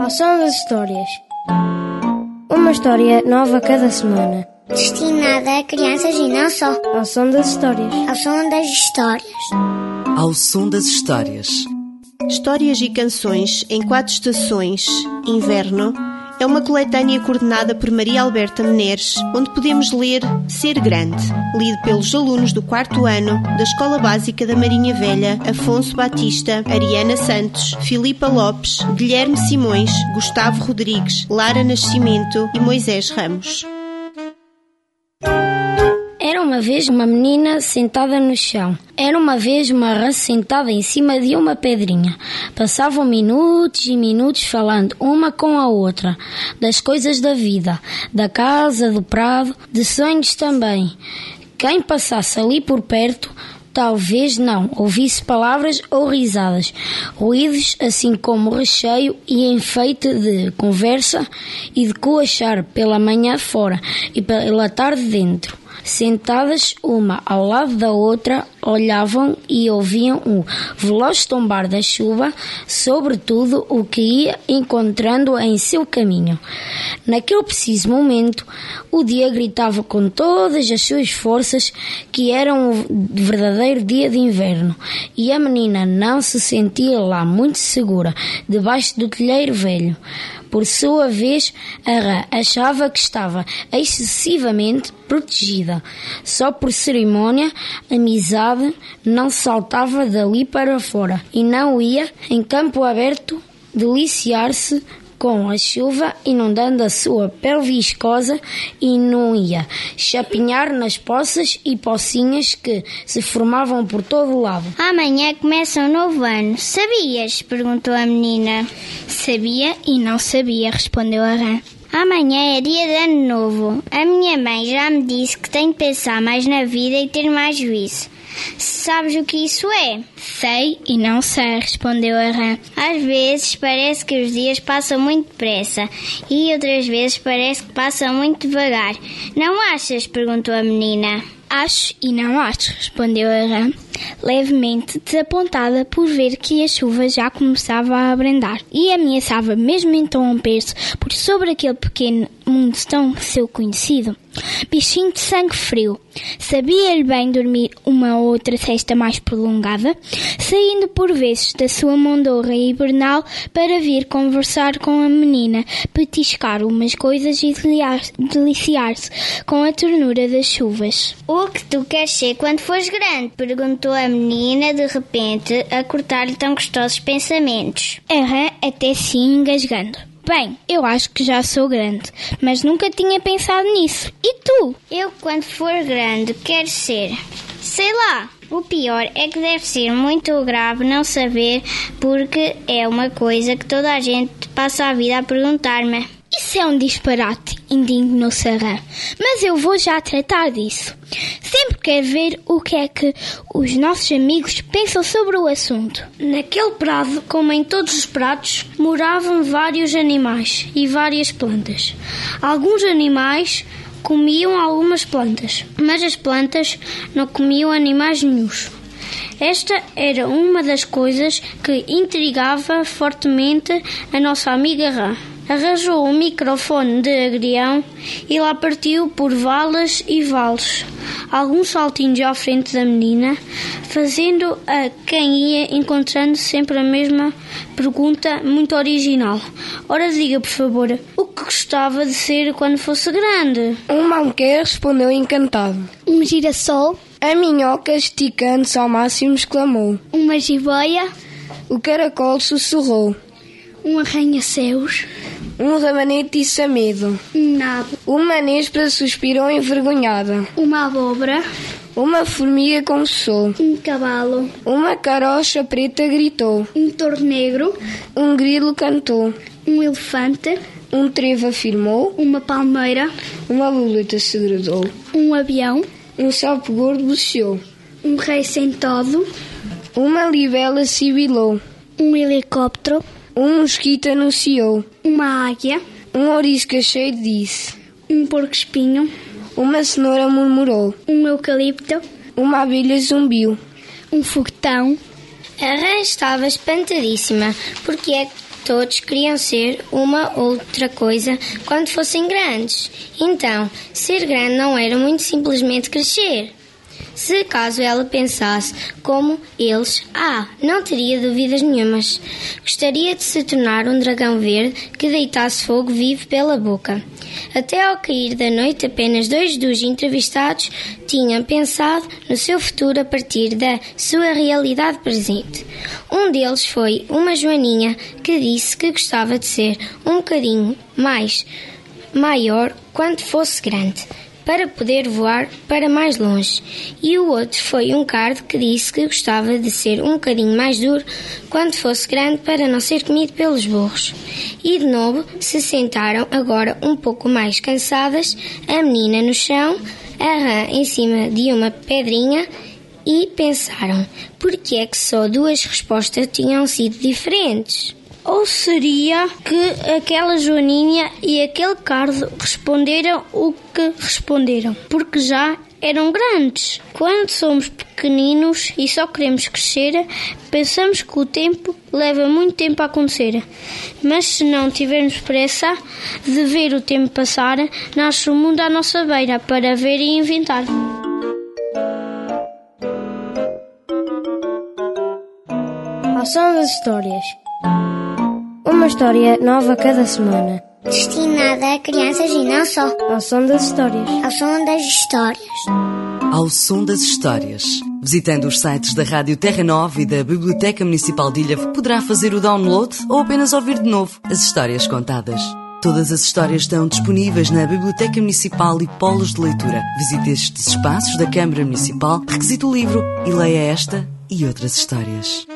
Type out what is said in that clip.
Ao som das histórias. Uma história nova cada semana. Destinada a crianças e não só. Ao som das histórias. Ao som das histórias. Ao som das histórias. Histórias e canções em 4 estações. Inverno é uma coletânea coordenada por Maria Alberta Meneres, onde podemos ler Ser Grande, lido pelos alunos do 4º ano da Escola Básica da Marinha Velha, Afonso Batista, Ariana Santos, Filipa Lopes, Guilherme Simões, Gustavo Rodrigues, Lara Nascimento e Moisés Ramos. Era uma vez uma menina sentada no chão. Era uma vez uma rã sentada em cima de uma pedrinha. Passavam minutos e minutos falando uma com a outra, das coisas da vida, da casa, do prado, de sonhos também. Quem passasse ali por perto, talvez não ouvisse palavras ou risadas, ruídos assim como recheio e enfeite de conversa e de coachar pela manhã fora e pela tarde dentro. Sentadas uma ao lado da outra, olhavam e ouviam o veloz tombar da chuva sobre tudo o que ia encontrando em seu caminho. Naquele preciso momento, o dia gritava com todas as suas forças que era um verdadeiro dia de inverno, e a menina não se sentia lá muito segura, debaixo do telheiro velho. Por sua vez, a rã achava que estava excessivamente protegida. Só por cerimónia, amizade não saltava dali para fora e não ia, em campo aberto, deliciar-se com a chuva inundando a sua pele viscosa e não ia chapinhar nas poças e pocinhas que se formavam por todo o lado. Amanhã começa um novo ano. Sabias? Perguntou a menina. Sabia e não sabia, respondeu a rã. Amanhã é dia de ano novo. A minha mãe já me disse que tenho de pensar mais na vida e ter mais juízo. Sabes o que isso é? Sei e não sei, respondeu a rã. Às vezes parece que os dias passam muito depressa e outras vezes parece que passam muito devagar. Não achas? Perguntou a menina. Acho e não acho, respondeu a rã, levemente desapontada por ver que a chuva já começava a abrandar e ameaçava mesmo interromper-se por sobre aquele pequeno mundo tão seu conhecido. Bichinho de sangue frio, sabia-lhe bem dormir uma ou outra cesta mais prolongada, saindo por vezes da sua mondorra hibernal para vir conversar com a menina, petiscar umas coisas e deliciar-se com a ternura das chuvas. O que tu queres ser quando fores grande? Perguntou a menina de repente, a cortar-lhe tão gostosos pensamentos. A rã até se ia engasgando. Bem, eu acho que já sou grande, mas nunca tinha pensado nisso. E tu? Eu, quando for grande, quero ser... Sei lá. O pior é que deve ser muito grave não saber, porque é uma coisa que toda a gente passa a vida a perguntar-me. Isso é um disparate, indignou-se a rã. Mas eu vou já tratar disso. Sempre quero ver o que é que os nossos amigos pensam sobre o assunto. Naquele prado, como em todos os prados, moravam vários animais e várias plantas. Alguns animais comiam algumas plantas, mas as plantas não comiam animais nenhuns. Esta era uma das coisas que intrigava fortemente a nossa amiga rã. Arranjou um microfone de agrião e lá partiu por valas e vales, alguns saltinhos à frente da menina, fazendo a quem ia encontrando sempre a mesma pergunta muito original. Ora, diga, por favor, o que gostava de ser quando fosse grande? Um malquer respondeu encantado. Um girassol? A minhoca, esticando-se ao máximo, exclamou. Uma jiboia? O caracol sussurrou. Um arranha-céus? Um rabanete disse a medo. Um nabo? Uma nêspera suspirou envergonhada. Uma abóbora? Uma formiga confessou. Um cavalo? Uma carocha preta gritou. Um touro negro? Um grilo cantou. Um elefante? Um trevo afirmou. Uma palmeira? Uma borboleta segredou. Um avião? Um sapo gordo buceou. Um rei sentado? Uma libela sibilou. Um helicóptero? Um mosquito anunciou. Uma águia? Um ouriço cheio disse. Um porco-espinho? Uma cenoura murmurou. Um eucalipto? Uma abelha zumbiu. Um foguetão? A rã estava espantadíssima, porque é Todos queriam ser uma outra coisa quando fossem grandes. Então, ser grande não era muito simplesmente crescer. Se caso ela pensasse como eles, não teria dúvidas nenhumas. Gostaria de se tornar um dragão verde que deitasse fogo vivo pela boca. Até ao cair da noite, apenas 2 dos entrevistados tinham pensado no seu futuro a partir da sua realidade presente. Um deles foi uma joaninha que disse que gostava de ser um bocadinho maior quando fosse grande, para poder voar para mais longe. E o outro foi um cardo que disse que gostava de ser um bocadinho mais duro quando fosse grande para não ser comido pelos burros. E de novo se sentaram, agora um pouco mais cansadas, a menina no chão, a rã em cima de uma pedrinha, e pensaram, por que é que só 2 respostas tinham sido diferentes? Ou seria que aquela joaninha e aquele cardo responderam o que responderam, porque já eram grandes. Quando somos pequeninos e só queremos crescer, pensamos que o tempo leva muito tempo a acontecer. Mas se não tivermos pressa de ver o tempo passar, nasce o mundo à nossa beira para ver e inventar. Ao som das histórias. Uma história nova cada semana. Destinada a crianças e não só. Ao som das histórias. Ao som das histórias. Ao som das histórias. Visitando os sites da Rádio Terra Nova e da Biblioteca Municipal de Ilha, poderá fazer o download ou apenas ouvir de novo as histórias contadas. Todas as histórias estão disponíveis na Biblioteca Municipal e Polos de Leitura. Visite estes espaços da Câmara Municipal, requisite o livro e leia esta e outras histórias.